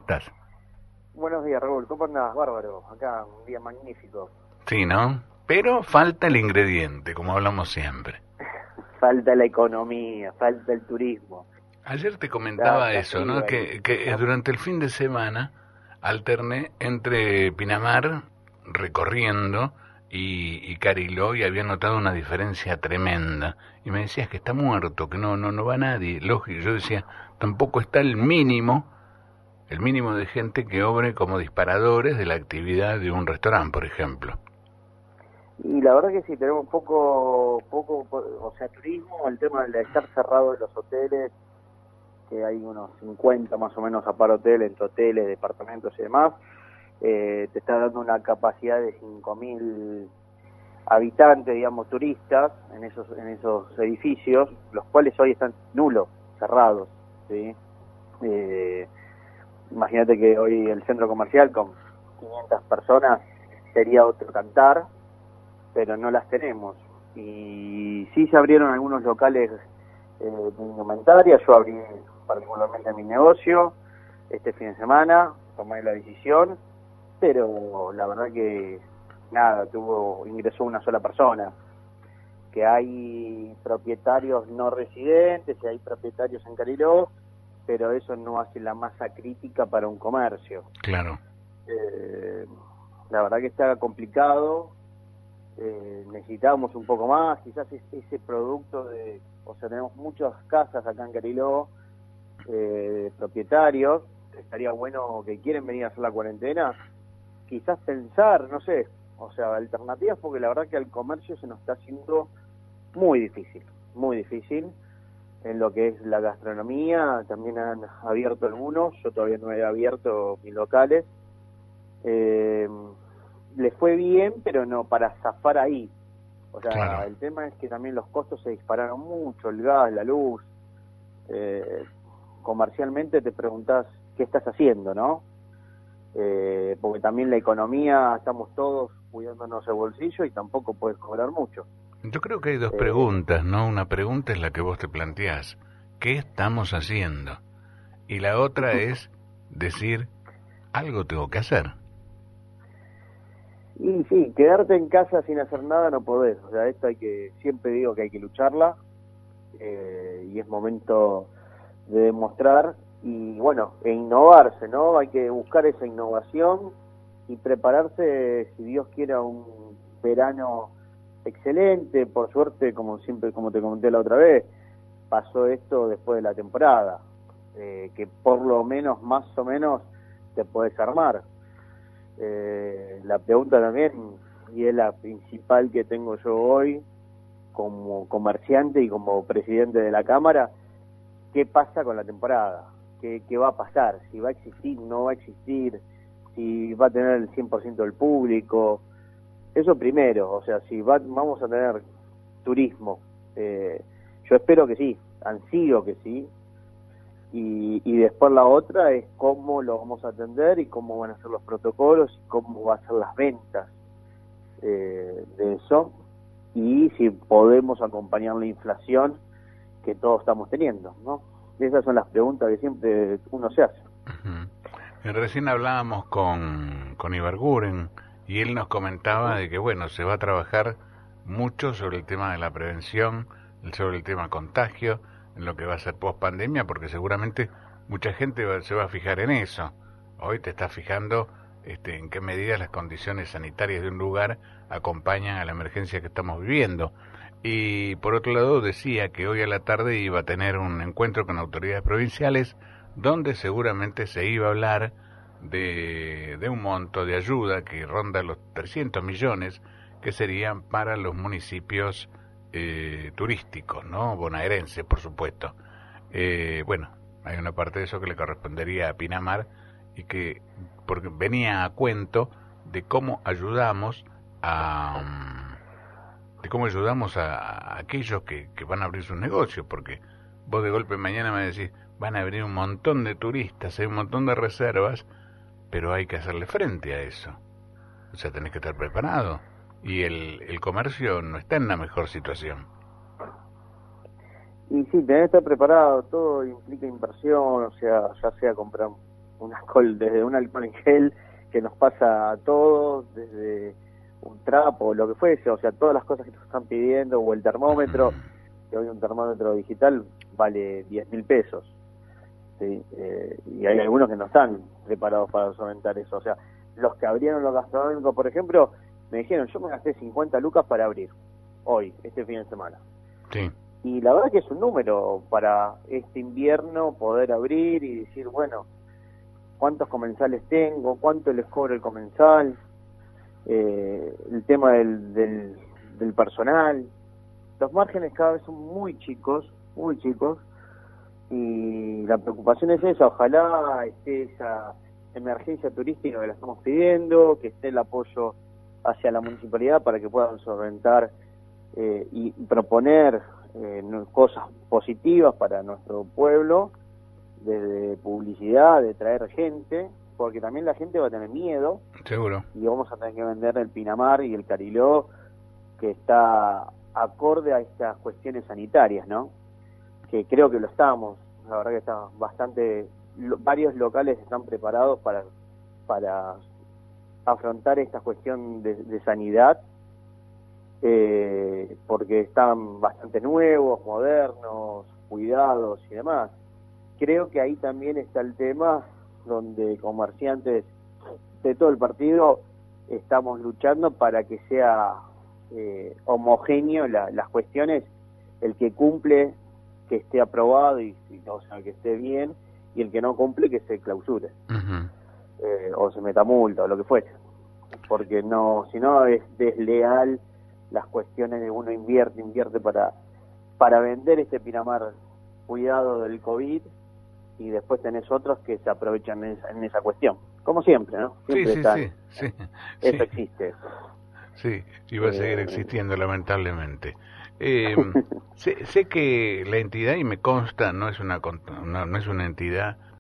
estás? Buenos días, Raúl. ¿Cómo andás? Bárbaro. Acá un día magnífico. Sí, ¿no? Pero falta el ingrediente, como hablamos siempre. Falta la economía, falta el turismo. Ayer te comentaba Está eso, ¿no? frío ahí, Que ¿no? durante el fin de semana alterné entre Pinamar, recorriendo, y Cariló, y había notado una diferencia tremenda. Y me decías que está muerto, que no va nadie. Lógico, yo decía, tampoco está el mínimo de gente que obre como disparadores de la actividad de un restaurante, por ejemplo. Y la verdad que sí, tenemos o sea, turismo, el tema de estar cerrado de los hoteles, que hay unos 50 más o menos a par hoteles, entre hoteles, departamentos y demás, te está dando una capacidad de 5.000 habitantes, digamos, turistas en esos edificios, los cuales hoy están nulos, cerrados, ¿sí? Eh, Imagínate que hoy el centro comercial con 500 personas sería otro cantar, pero no las tenemos. Y sí se abrieron algunos locales de indumentaria, yo abrí particularmente mi negocio este fin de semana, tomé la decisión, pero la verdad que nada, ingresó una sola persona, que hay propietarios no residentes, y hay propietarios en Cariló, pero eso no hace la masa crítica para un comercio. Claro. Eh, la verdad que está complicado, necesitábamos un poco más, quizás ese producto o sea, tenemos muchas casas acá en Cariló, propietarios, estaría bueno que quieren venir a hacer la cuarentena, quizás pensar, no sé, o sea, alternativas, porque la verdad que al comercio se nos está haciendo muy difícil en lo que es la gastronomía. También han abierto algunos, yo todavía no he abierto mis locales. Les fue bien, pero no para zafar ahí. O sea, Claro. el tema es que también los costos se dispararon mucho, el gas, la luz. Comercialmente te preguntás qué estás haciendo, ¿no? Porque también la economía, estamos todos cuidándonos el bolsillo y tampoco puedes cobrar mucho. Yo creo que hay dos Eh, preguntas, ¿no? Una pregunta es la que vos te planteás, ¿qué estamos haciendo? Y la otra es decir, algo tengo que hacer. Y sí, quedarte en casa sin hacer nada no podés. O sea, siempre digo que hay que lucharla, y es momento de demostrar y bueno, e innovarse, ¿no? Hay que buscar esa innovación y prepararse, si Dios quiere, a un verano excelente. Por suerte, como siempre, como te comenté la otra vez, pasó esto después de la temporada, que por lo menos, más o menos, te podés armar. La pregunta también, y es la principal que tengo yo hoy como comerciante y como presidente de la Cámara: ¿qué pasa con la temporada? ¿Qué va a pasar? ¿Si va a existir, no va a existir? ¿Si va a tener el 100% del público? Eso primero, o sea, si vamos a tener turismo. Yo espero que sí, ansío que sí, y después la otra es cómo lo vamos a atender y cómo van a ser los protocolos y cómo va a ser las ventas de eso, y si podemos acompañar la inflación que todos estamos teniendo, ¿no? Esas son las preguntas que siempre uno se hace. Uh-huh. Recién hablábamos con Ibarguren y él nos comentaba Ujú. de que, bueno, se va a trabajar mucho sobre el tema de la prevención, sobre el tema contagio, en lo que va a ser post pandemia, porque seguramente mucha gente se va a fijar en eso. Hoy te estás fijando en qué medida las condiciones sanitarias de un lugar acompañan a la emergencia que estamos viviendo. Y por otro lado decía que hoy a la tarde iba a tener un encuentro con autoridades provinciales donde seguramente se iba a hablar de un monto de ayuda que ronda los 300 millones que serían para los municipios turísticos, ¿no? Bonaerenses, por supuesto. Bueno, hay una parte de eso que le correspondería a Pinamar y que porque venía a cuento de cómo ayudamos a aquellos que van a abrir sus negocios, porque vos de golpe mañana me decís, van a venir un montón de turistas, hay un montón de reservas, pero hay que hacerle frente a eso. O sea, tenés que estar preparado. Y el comercio no está en la mejor situación. Y sí, tenés que estar preparado, todo implica inversión, o sea, ya sea comprar desde un alcohol en gel que nos pasa a todos, desde un trapo, lo que fuese, o sea, todas las cosas que nos están pidiendo, o el termómetro, que hoy un termómetro digital vale 10.000 pesos, ¿sí? Y hay algunos que no están preparados para solventar eso, o sea, los que abrieron los gastronómicos, por ejemplo, me dijeron, yo me gasté 50 lucas para abrir, hoy, este fin de semana. Sí. Y la verdad que es un número para este invierno poder abrir y decir, bueno, ¿cuántos comensales tengo? ¿Cuánto les cobro el comensal? El tema del personal. Los márgenes cada vez son muy chicos, y la preocupación es esa, ojalá esté esa emergencia turística que la estamos pidiendo, que esté el apoyo hacia la municipalidad para que puedan solventar y proponer cosas positivas para nuestro pueblo, desde publicidad, de traer gente, porque también la gente va a tener miedo. Seguro. Y vamos a tener que vender el Pinamar y el Cariló, que está acorde a estas cuestiones sanitarias, ¿no? Que creo que lo estamos, la verdad que está bastante, varios locales están preparados para afrontar esta cuestión de sanidad, porque están bastante nuevos, modernos, cuidados y demás. Creo que ahí también está el tema donde comerciantes de todo el partido estamos luchando para que sea homogéneo las cuestiones, el que cumple que esté aprobado y o sea, que esté bien, y el que no cumple que se clausure. O se meta multa o lo que fuese, porque no, si no es desleal las cuestiones de uno invierte para vender este Pinamar cuidado del COVID, y después tenés otros que se aprovechan en esa cuestión, como siempre, ¿no? Siempre sí. Eso existe. Sí, y va a seguir existiendo lamentablemente. Sé que la entidad, y me consta, no es una entidad